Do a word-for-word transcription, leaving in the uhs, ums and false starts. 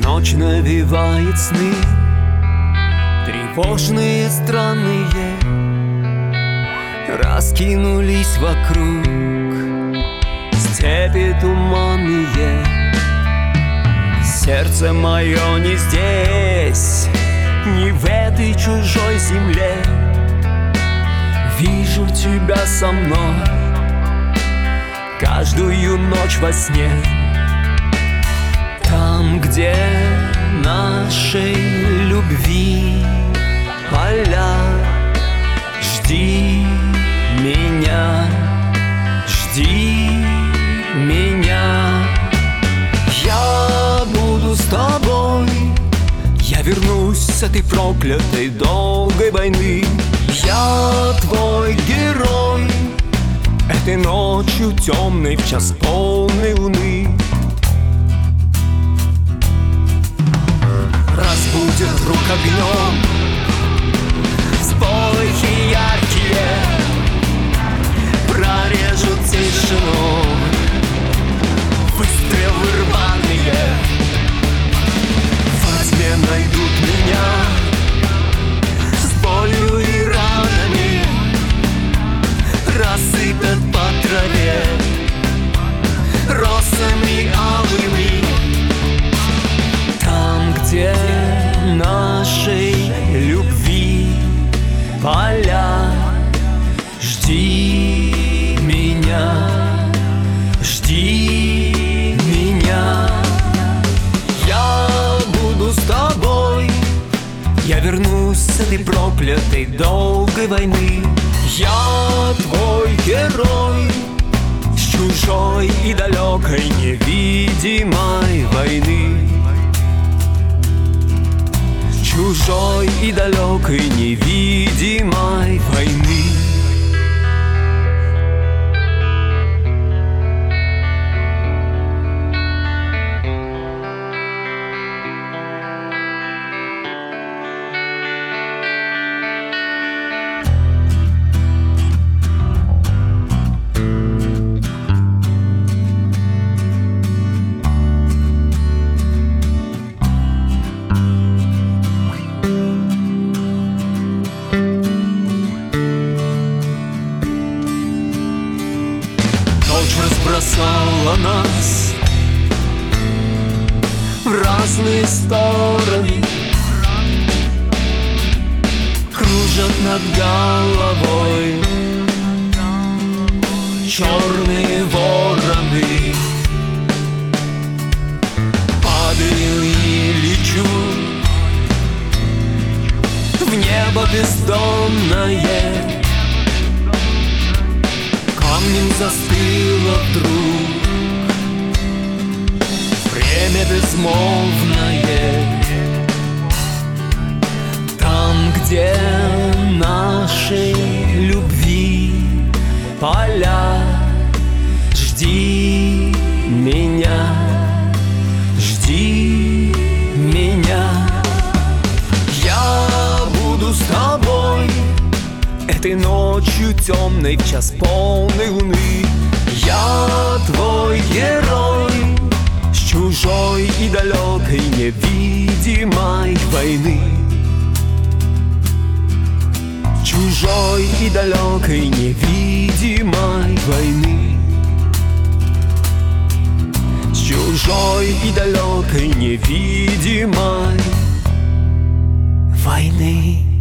Ночь навевает сны, тревожные, странные, раскинулись вокруг степи туманные. Сердце мое не здесь, не в этой чужой земле. Вижу тебя со мной каждую ночь во сне. Там, где нашей любви поля, жди меня, жди меня. Я буду с тобой, я вернусь с этой проклятой долгой войны. Я твой герой этой ночью темной в час полной луны. Разбудит вдруг огнем всполохи яркие, прорежут тишину выстрелы рваные. Во тьме найдут меня с болью и ранами, рассыпят по траве росами алыми. Там, где нашей любви поля, жди меня, жди меня. Я буду с тобой, я вернусь с этой проклятой долгой войны. Я твой герой с чужой и далекой невидимой войны. Чужой и далекой невидимой войны. Ночь разбросала нас в разные стороны, кружат над головой черные вороны. Падаю и лечу в небо бездонное. Камнем застыло вдруг время безмолвное. Там, где нашей любви поля, жди меня, жди меня. Я буду с тобой этой ночью темной в час полной луны. Я твой герой с чужой и далекой невидимой войны. Чужой и далекой невидимой войны. С чужой и далекой невидимой войны.